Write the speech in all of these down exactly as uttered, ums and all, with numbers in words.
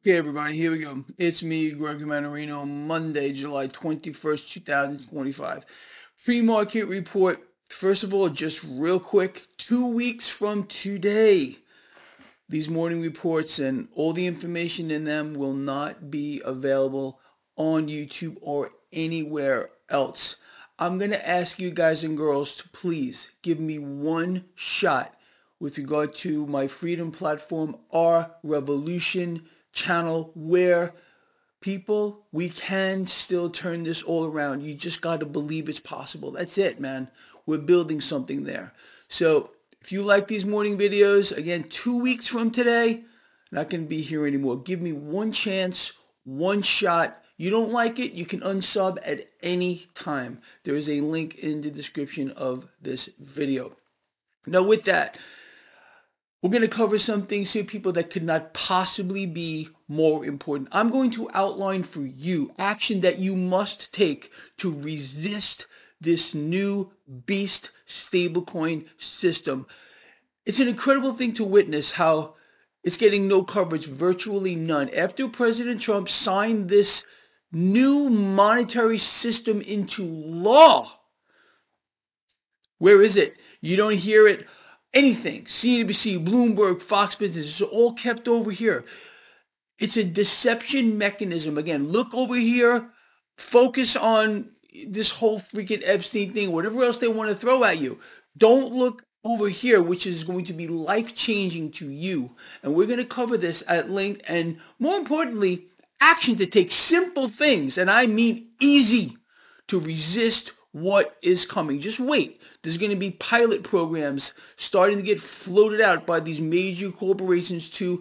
Okay, everybody, here we go. It's me, Greg Manarino, Monday, July twenty-first, two thousand twenty-five. Pre-market report. First of all, just real quick, two weeks from today, these morning reports and all the information in them will not be available on YouTube or anywhere else. I'm going to ask you guys and girls to please give me one shot with regard to my Freedom Platform, our Revolution channel, where people, we can still turn this all around. You just got to believe it's possible. That's it, man. We're building something there. So if you like these morning videos, again, two weeks from today, not going to be here anymore. Give me one chance, one shot. You don't like it, you can unsub at any time. There is a link in the description of this video. Now with that, we're going to cover some things here, people, that could not possibly be more important. I'm going to outline for you action that you must take to resist this new beast stablecoin system. It's an incredible thing to witness how it's getting no coverage, virtually none. After President Trump signed this new monetary system into law, where is it? You don't hear it. Anything. C N B C, Bloomberg, Fox Business, it's all kept over here. It's a deception mechanism. Again, look over here. Focus on this whole freaking Epstein thing, whatever else they want to throw at you. Don't look over here, which is going to be life-changing to you. And we're going to cover this at length, and more importantly, action to take, simple things, and I mean easy, to resist what is coming. Just wait. There's going to be pilot programs starting to get floated out by these major corporations to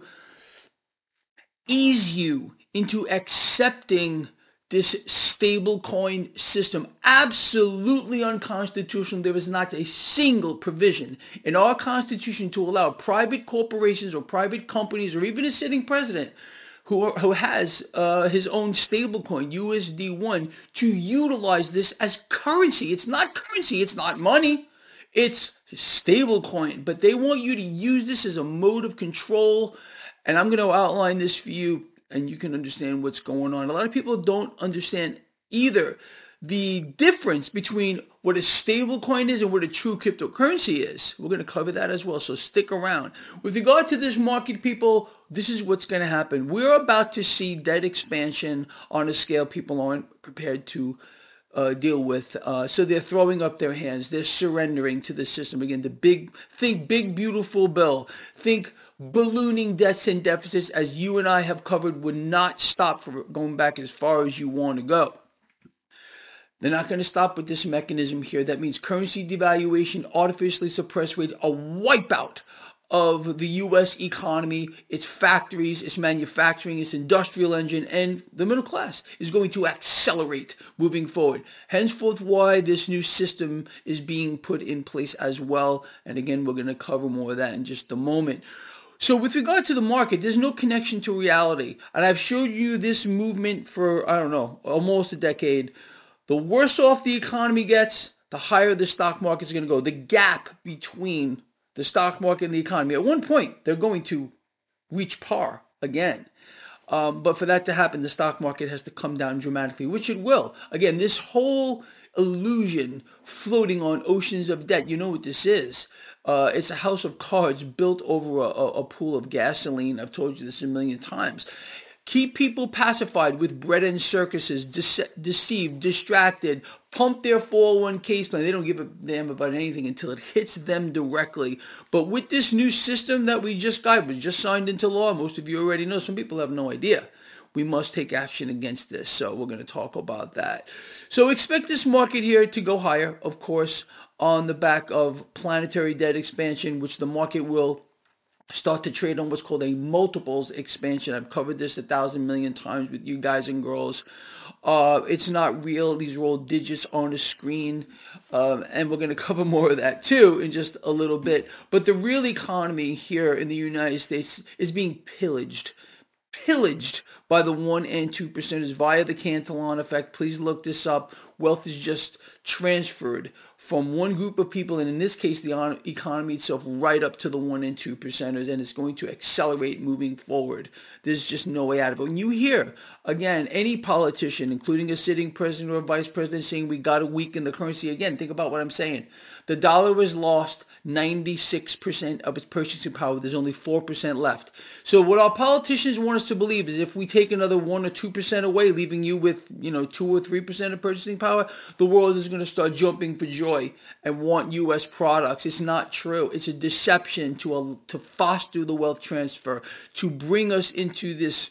ease you into accepting this stablecoin system. Absolutely unconstitutional. There is not a single provision in our Constitution to allow private corporations or private companies or even a sitting president who, who has uh, his own stablecoin, U S D one, to utilize this as currency. It's not currency. It's not money. It's stablecoin. But they want you to use this as a mode of control. And I'm going to outline this for you, and you can understand what's going on. A lot of people don't understand either the difference between what a stablecoin is and what a true cryptocurrency is. We're going to cover that as well, so stick around. With regard to this market, people, this is what's going to happen. We're about to see debt expansion on a scale people aren't prepared to uh, deal with. Uh, so they're throwing up their hands. They're surrendering to the system. Again, the big, think big, beautiful bill. Think ballooning debts and deficits, as you and I have covered, would not stop from going back as far as you want to go. They're not going to stop with this mechanism here. That means currency devaluation, artificially suppressed rates, a wipeout of the U S economy, its factories, its manufacturing, its industrial engine, and the middle class is going to accelerate moving forward. Henceforth, why this new system is being put in place as well. And again, we're going to cover more of that in just a moment. So with regard to the market, there's no connection to reality. And I've showed you this movement for, I don't know, almost a decade. The worse off the economy gets, the higher the stock market is going to go. The gap between the stock market and the economy, at one point, they're going to reach par again. Um, but for that to happen, the stock market has to come down dramatically, which it will. Again, this whole illusion floating on oceans of debt, you know what this is. Uh, it's a house of cards built over a, a, a pool of gasoline. I've told you this a million times. Keep people pacified with bread and circuses, dece- deceived, distracted, pump their four oh one k plan. They don't give a damn about anything until it hits them directly. But with this new system that we just got, was just signed into law, most of you already know, some people have no idea. We must take action against this. So we're going to talk about that. So expect this market here to go higher, of course, on the back of planetary debt expansion, which the market will start to trade on what's called a multiples expansion. I've covered this a thousand million times with you guys and girls. Uh, it's not real. These are all digits on a screen. Um, and we're going to cover more of that too in just a little bit. But the real economy here in the United States is being pillaged. Pillaged by the one and two percenters via the Cantillon effect. Please look this up. Wealth is just transferred from one group of people, and in this case, the economy itself, right up to the one and two percenters, and it's going to accelerate moving forward. There's just no way out of it. When you hear, again, any politician, including a sitting president or vice president, saying we got to weaken the currency, again, think about what I'm saying. The dollar has lost ninety-six percent of its purchasing power. There's only four percent left. So what our politicians want us to believe is if we take another one or two percent away, leaving you with, you know, two or three percent of purchasing power, the world is going to start jumping for joy and want U S products. It's not true. It's a deception to a, to foster the wealth transfer, to bring us into this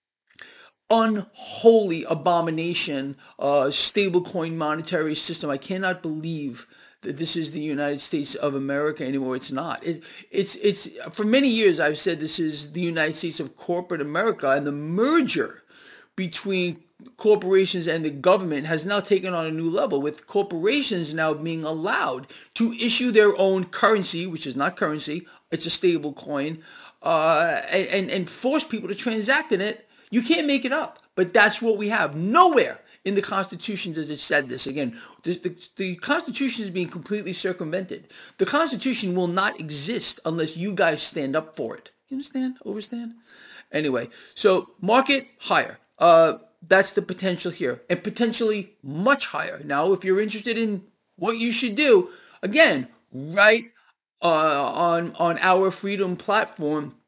unholy abomination, uh, stablecoin monetary system. I cannot believe that this is the United States of America anymore. It's not. It, it's it's for many years I've said this is the United States of corporate America, and the merger between corporations and the government has now taken on a new level, with corporations now being allowed to issue their own currency, which is not currency, it's a stable coin, uh, and, and force people to transact in it. You can't make it up, but that's what we have. Nowhere in the Constitution does it said this. Again, the, the, the Constitution is being completely circumvented. The Constitution will not exist unless you guys stand up for it. You understand? Overstand? Anyway, so market higher. Uh, that's the potential here, and potentially much higher. Now, if you're interested in what you should do, again, right uh, on on our Freedom platform,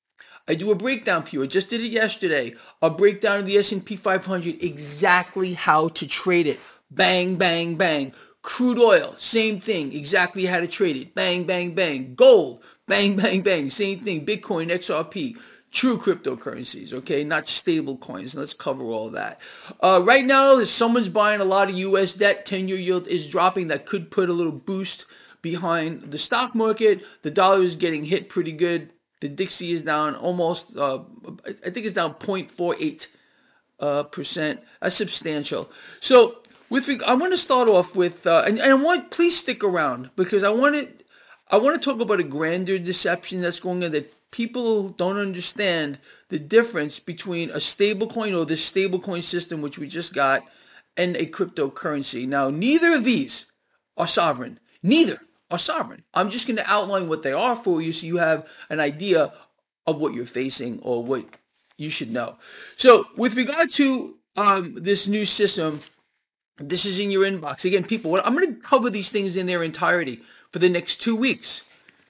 I do a breakdown for you. I just did it yesterday. A breakdown of the S and P five hundred, exactly how to trade it. Bang, bang, bang. Crude oil, same thing. Exactly how to trade it. Bang, bang, bang. Gold, bang, bang, bang. Same thing. Bitcoin, X R P. True cryptocurrencies, okay? Not stable coins. Let's cover all that. Uh, right now, if someone's buying a lot of U S debt, ten-year yield is dropping. That could put a little boost behind the stock market. The dollar is getting hit pretty good. The Dixie is down almost, uh, I think it's down zero point four eight uh, percent. That's substantial. So with I want to start off with, uh, and, and I want, please stick around, because I want to, I want to talk about a grander deception that's going on, that people don't understand the difference between a stablecoin, or this stablecoin system, which we just got, and a cryptocurrency. Now, neither of these are sovereign. Neither are sovereign. I'm just going to outline what they are for you so you have an idea of what you're facing or what you should know. So with regard to um, this new system, this is in your inbox. Again, people, I'm going to cover these things in their entirety for the next two weeks.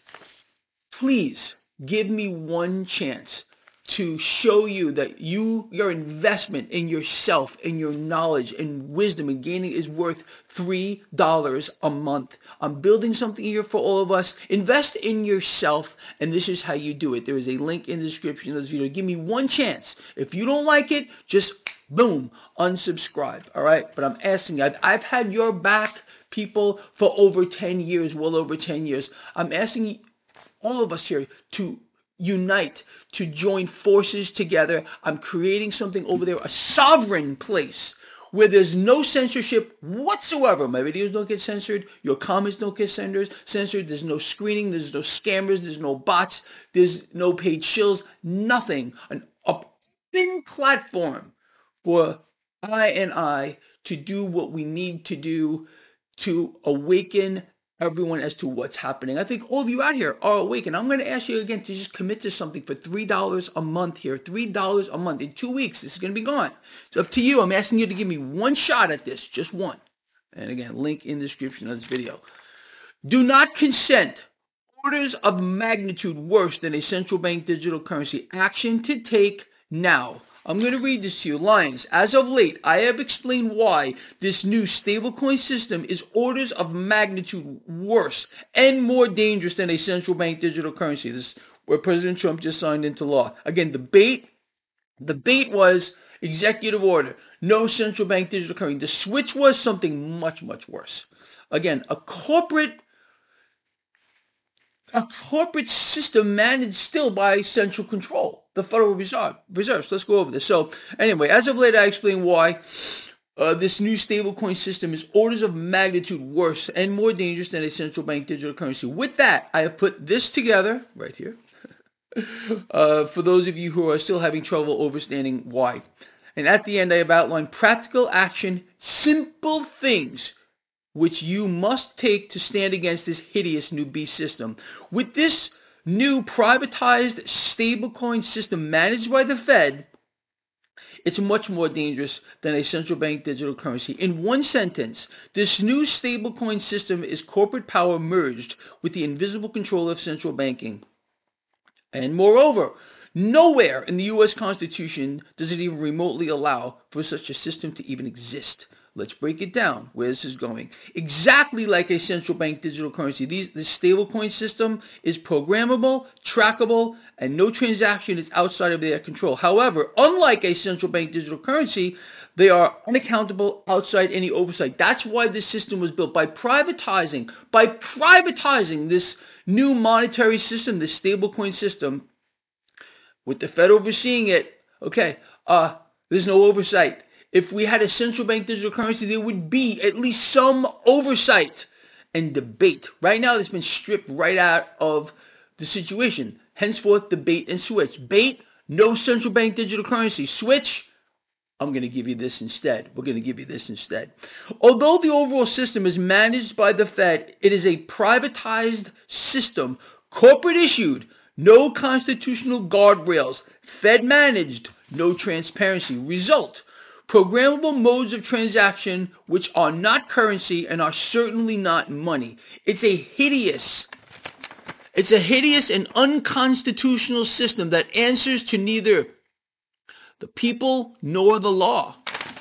Please give me one chance to show you that you, your investment in yourself, in your knowledge and wisdom and gaining is worth three dollars a month. I'm building something here for all of us. Invest in yourself, and this is how you do it. There is a link in the description of this video. Give me one chance. If you don't like it, just boom, unsubscribe, all right? But I'm asking you, I've, I've had your back, people, for over ten years, well over ten years. I'm asking all of us here to unite, to join forces together. I'm creating something over there, a sovereign place where there's no censorship whatsoever. My videos don't get censored. Your comments don't get censored. There's no screening. There's no scammers. There's no bots. There's no paid shills. Nothing. An open platform for I and I to do what we need to do to awaken everyone as to what's happening. I think all of you out here are awake, and I'm going to ask you again to just commit to something for three dollars a month here. three dollars a month. In two weeks, this is going to be gone. It's up to you. I'm asking you to give me one shot at this, just one. And again, link in the description of this video. Do not consent. Orders of magnitude worse than a central bank digital currency. Action to take now. I'm going to read this to you. Lines. As of late, I have explained why this new stablecoin system is orders of magnitude worse and more dangerous than a central bank digital currency. This is where President Trump just signed into law. Again, the bait, the bait was executive order. No central bank digital currency. The switch was something much, much worse. Again, a corporate A corporate system managed still by central control, the Federal Reserve. Reserve. So let's go over this. So anyway, as of late, I explained why uh, this new stablecoin system is orders of magnitude worse and more dangerous than a central bank digital currency. With that, I have put this together right here uh, for those of you who are still having trouble understanding why. And at the end, I have outlined practical action, simple things which you must take to stand against this hideous new beast system. With this new privatized stablecoin system managed by the Fed, it's much more dangerous than a central bank digital currency. In one sentence, this new stablecoin system is corporate power merged with the invisible control of central banking. And moreover, nowhere in the U S Constitution does it even remotely allow for such a system to even exist. Let's break it down where this is going. Exactly like a central bank digital currency, these, this stablecoin system is programmable, trackable, and no transaction is outside of their control. However, unlike a central bank digital currency, they are unaccountable outside any oversight. That's why this system was built. By privatizing, by privatizing this new monetary system, this stablecoin system, with the Fed overseeing it, okay, uh, there's no oversight. If we had a central bank digital currency, there would be at least some oversight and debate. Right now, it's been stripped right out of the situation. Henceforth, the bait and switch. Bait, no central bank digital currency. Switch, I'm going to give you this instead. We're going to give you this instead. Although the overall system is managed by the Fed, it is a privatized system, corporate issued, no constitutional guardrails, Fed managed, no transparency. Result, programmable modes of transaction which are not currency and are certainly not money. It's a hideous, it's a hideous and unconstitutional system that answers to neither the people nor the law.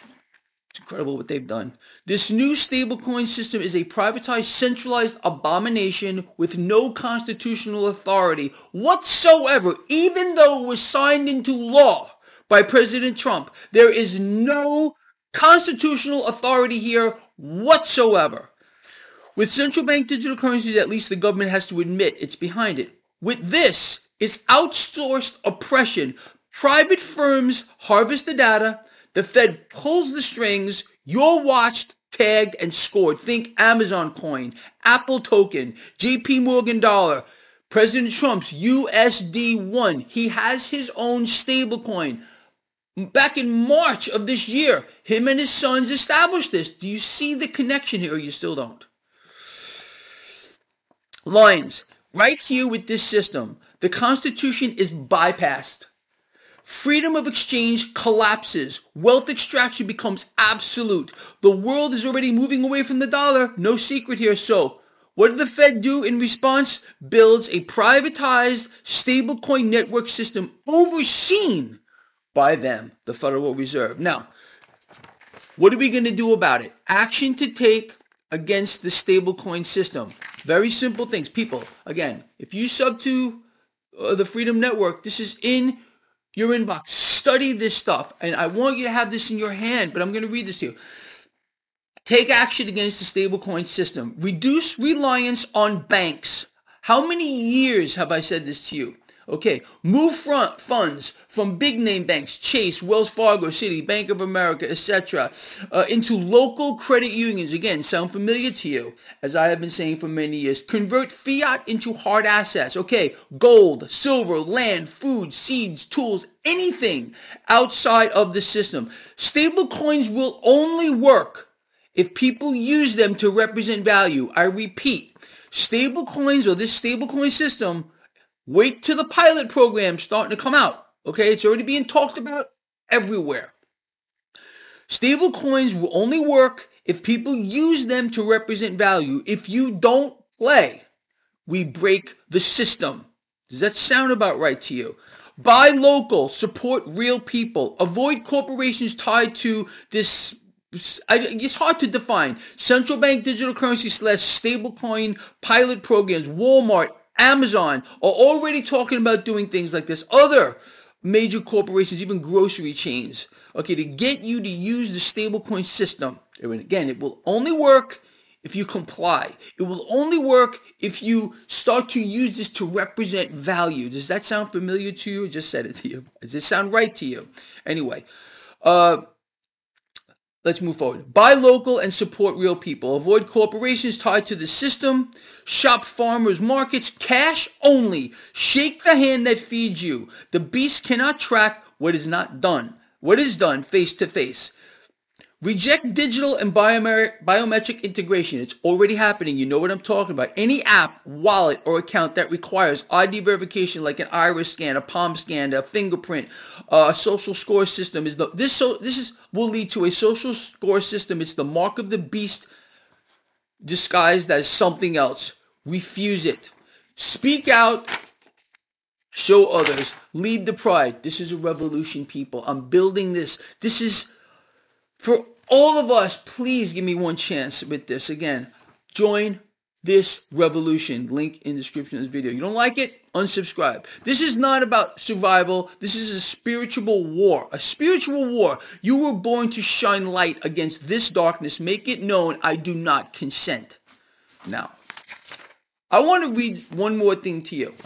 It's incredible what they've done. This new stablecoin system is a privatized, centralized abomination with no constitutional authority whatsoever, even though it was signed into law by President Trump. There is no constitutional authority here whatsoever. With central bank digital currencies, at least the government has to admit it's behind it. With this, it's outsourced oppression. Private firms harvest the data. The Fed pulls the strings. You're watched, tagged, and scored. Think Amazon coin, Apple token, J P Morgan dollar, President Trump's U S D one. He has his own stablecoin. Back in March of this year, him and his sons established this. Do you see the connection here, or you still don't? Lions, right here with this system, the Constitution is bypassed. Freedom of exchange collapses. Wealth extraction becomes absolute. The world is already moving away from the dollar. No secret here. So, what did the Fed do in response? Builds a privatized stablecoin network system overseen by them, the Federal Reserve. Now, what are we going to do about it? Action to take against the stablecoin system. Very simple things. People, again, if you sub to uh, the Freedom Network, this is in your inbox. Study this stuff. And I want you to have this in your hand, but I'm going to read this to you. Take action against the stablecoin system. Reduce reliance on banks. How many years have I said this to you? Okay, move front funds from big name banks, Chase, Wells Fargo, Citi, Bank of America, et cetera, uh, into local credit unions. Again, sound familiar to you, as I have been saying for many years. Convert fiat into hard assets. Okay, gold, silver, land, food, seeds, tools, anything outside of the system. Stable coins will only work if people use them to represent value. I repeat, stable coins or this stablecoin system, wait till the pilot program starting to come out. Okay, it's already being talked about everywhere. Stable coins will only work if people use them to represent value. If you don't play, we break the system. Does that sound about right to you? Buy local, support real people. Avoid corporations tied to this. It's hard to define. Central bank digital currency slash stablecoin pilot programs. Walmart, Amazon are already talking about doing things like this. Other major corporations, even grocery chains, okay, to get you to use the stablecoin system. And again, it will only work if you comply. It will only work if you start to use this to represent value. Does that sound familiar to you? I just said it to you. Does it sound right to you? Anyway, uh, let's move forward. Buy local and support real people. Avoid corporations tied to the system. Shop farmers markets. Cash only. Shake the hand that feeds you. The beast cannot track what is not done. What is done face to face. Reject digital and biomer- biometric integration. It's already happening. You know what I'm talking about. Any app, wallet, or account that requires I D verification like an iris scan, a palm scan, a fingerprint, uh, a social score system is the this so this is will lead to a social score system. It's the mark of the beast disguised as something else. Refuse it. Speak out. Show others. Lead the pride. This is a revolution, people. I'm building this. This is for all of us. Please give me one chance with this. Again, join this revolution. Link in the description of this video. You don't like it? Unsubscribe. This is not about survival. This is a spiritual war. A spiritual war. You were born to shine light against this darkness. Make it known I do not consent. Now, I want to read one more thing to you.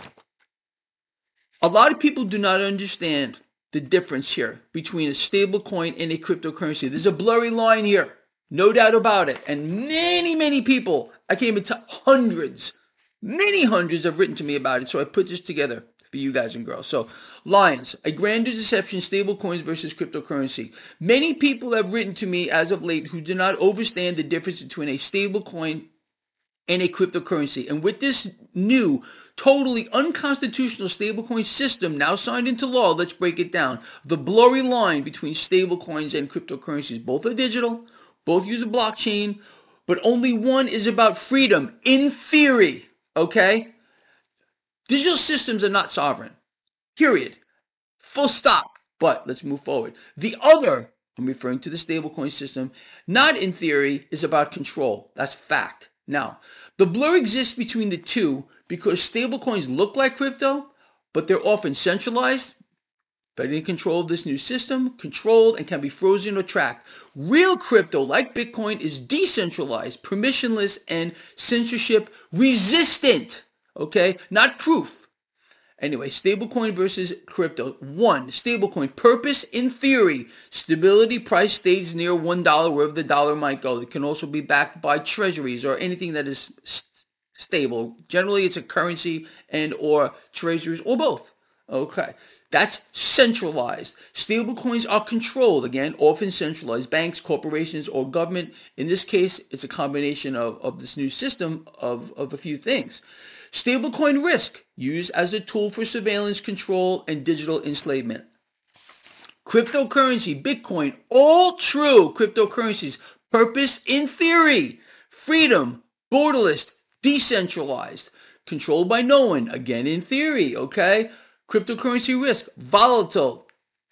A lot of people do not understand the difference here between a stable coin and a cryptocurrency. There's a blurry line here, no doubt about it. And many, many people, I can't even tell, hundreds, many hundreds have written to me about it. So I put this together for you guys and girls. So Lions, a grander deception, stable coins versus cryptocurrency. Many people have written to me as of late who do not understand the difference between a stable coin and a cryptocurrency. And with this new, totally unconstitutional stablecoin system now signed into law, let's break it down. The blurry line between stablecoins and cryptocurrencies. Both are digital, both use a blockchain, but only one is about freedom, in theory, okay? Digital systems are not sovereign, period. Full stop. But let's move forward. The other, I'm referring to the stablecoin system, not in theory, is about control. That's fact. Now, the blur exists between the two because stablecoins look like crypto, but they're often centralized, but in control of this new system, controlled, and can be frozen or tracked. Real crypto, like Bitcoin, is decentralized, permissionless, and censorship resistant. Okay? Not proof. Anyway, stablecoin versus crypto. One, stablecoin. Purpose, in theory. Stability, price stays near one dollar wherever the dollar might go. It can also be backed by treasuries or anything that is st- stable. Generally, it's a currency and or treasuries or both. Okay. That's centralized. Stablecoins are controlled, again, often centralized. Banks, corporations, or government. In this case, it's a combination of, of this new system of, of a few things. Stablecoin risk, used as a tool for surveillance, control, and digital enslavement. Cryptocurrency, Bitcoin, all true cryptocurrencies. Purpose, in theory, freedom, borderless, decentralized, controlled by no one, again in theory, okay? Cryptocurrency risk, volatile,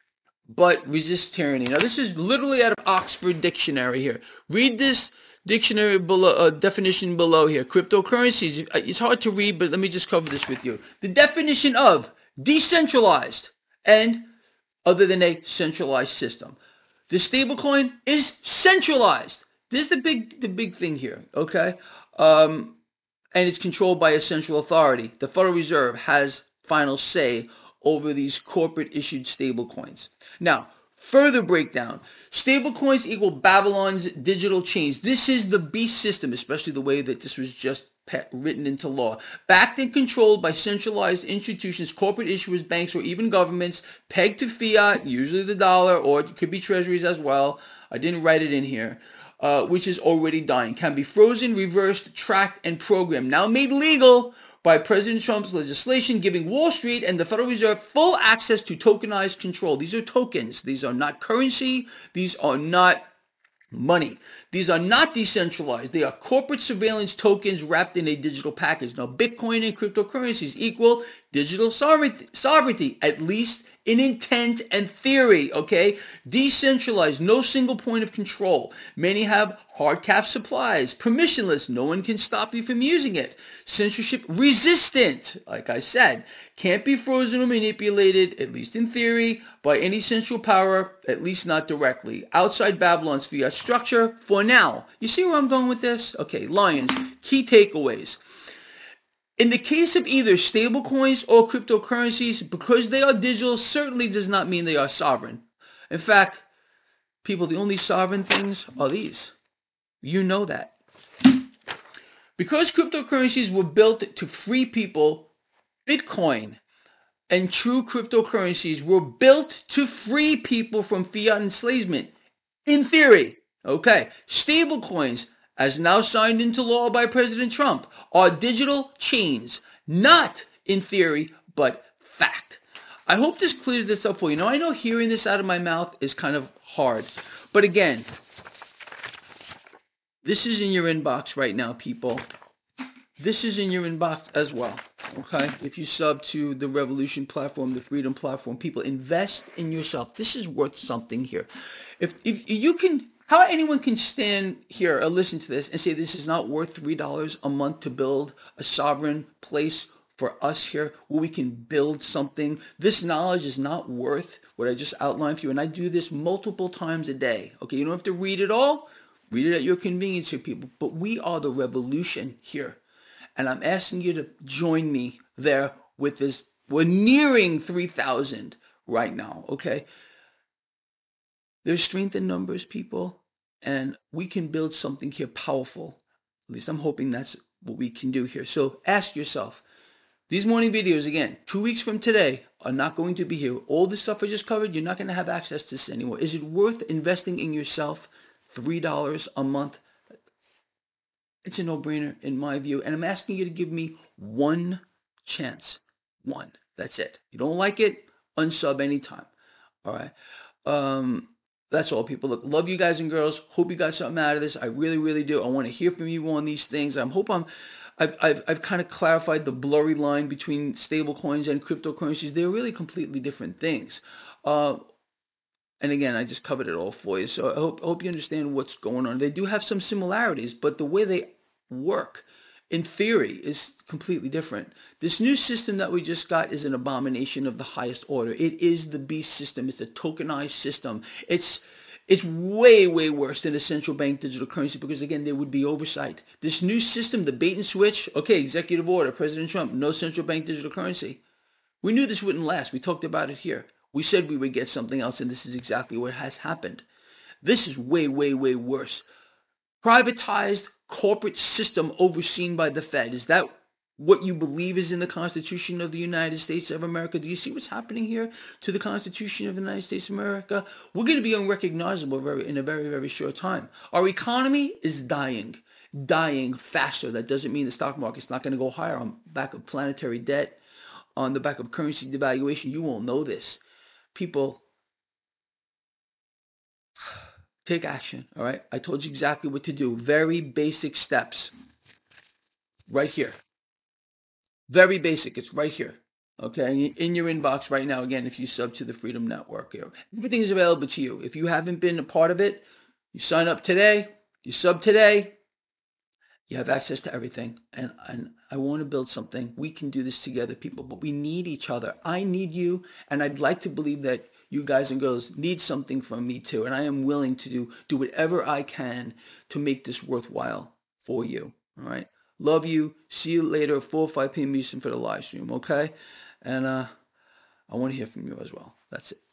but resist tyranny. Now this is literally out of Oxford Dictionary here. Read this dictionary below, uh, definition below here. Cryptocurrencies, it's hard to read, but let me just cover this with you. The definition of decentralized and other than a centralized system. The stablecoin is centralized. This is the big, the big thing here, okay? Um, and it's controlled by a central authority. The Federal Reserve has final say over these corporate issued stablecoins. Now, further breakdown. Stablecoins equal Babylon's digital chains. This is the beast system, especially the way that this was just written into law. Backed and controlled by centralized institutions, corporate issuers, banks, or even governments, pegged to fiat, usually the dollar, or it could be treasuries as well. I didn't write it in here. Uh, which is already dying. Can be frozen, reversed, tracked, and programmed. Now made legal by President Trump's legislation giving Wall Street and the Federal Reserve full access to tokenized control. These are tokens. These are not currency. These are not money. These are not decentralized. They are corporate surveillance tokens wrapped in a digital package. Now, Bitcoin and cryptocurrencies equal digital sovereignty, at least in intent and theory, okay? Decentralized, no single point of control. Many have hard cap supplies, permissionless, no one can stop you from using it. Censorship resistant, like I said, can't be frozen or manipulated, at least in theory, by any central power, at least not directly. Outside Babylon's fiat structure, for now. You see where I'm going with this? Okay, Lions, key takeaways. In the case of either stablecoins or cryptocurrencies, because they are digital, certainly does not mean they are sovereign. In fact, people, the only sovereign things are these. You know that. Because cryptocurrencies were built to free people, Bitcoin and true cryptocurrencies were built to free people from fiat enslavement. In theory, Okay, stablecoins, as now signed into law by President Trump, are digital chains, not in theory, but fact. I hope this clears this up for you. Now, I know hearing this out of my mouth is kind of hard, but again, this is in your inbox right now, people. This is in your inbox as well, okay? If you sub to the Revolution platform, the Freedom platform, people, invest in yourself. This is worth something here. If if you can, how anyone can stand here or listen to this and say this is not worth three dollars a month to build a sovereign place for us here where we can build something. This knowledge is not worth what I just outlined for you. And I do this multiple times a day, okay? You don't have to read it all. Read it at your convenience here, people. But we are the revolution here. And I'm asking you to join me there with this. We're nearing three thousand right now, okay? There's strength in numbers, people, and we can build something here powerful. At least I'm hoping that's what we can do here. So ask yourself, these morning videos, again, two weeks from today, are not going to be here. All the stuff I just covered, you're not going to have access to this anymore. Is it worth investing in yourself three dollars a month? It's a no-brainer in my view. And I'm asking you to give me one chance. One. That's it. You don't like it? Unsub anytime. All right. Um, that's all, people. Look, love you guys and girls. Hope you got something out of this. I really, really do. I want to hear from you on these things. I hope I'm, I've, I've, I've kind of clarified the blurry line between stable coins and cryptocurrencies. They're really completely different things. Uh, And again, I just covered it all for you. So I hope, I hope you understand what's going on. They do have some similarities, but the way they work in theory is completely different. This new system that we just got is an abomination of the highest order. It is the beast system. It's a tokenized system. It's it's way, way worse than a central bank digital currency because, again, there would be oversight. This new system, the bait and switch, okay, executive order, President Trump, no central bank digital currency. We knew this wouldn't last. We talked about it here. We said we would get something else, and this is exactly what has happened. This is way, way, way worse. Privatized corporate system overseen by the Fed. Is that what you believe is in the Constitution of the United States of America? Do you see what's happening here to the Constitution of the United States of America? We're going to be unrecognizable very, in a very, very short time. Our economy is dying, dying faster. That doesn't mean the stock market's not going to go higher on back of planetary debt, on the back of currency devaluation. You won't know this. People, take action, all right? I told you exactly what to do. Very basic steps right here. Very basic. It's right here, okay? In your inbox right now, again, if you sub to the Freedom Network. Here. Everything is available to you. If you haven't been a part of it, you sign up today, you sub today, you have access to everything. And, and I want to build something. We can do this together, people, but we need each other. I need you, and I'd like to believe that you guys and girls need something from me too. And I am willing to do, do whatever I can to make this worthwhile for you. All right. Love you. See you later at four or five p.m. Eastern for the live stream. Okay. And uh, I want to hear from you as well. That's it.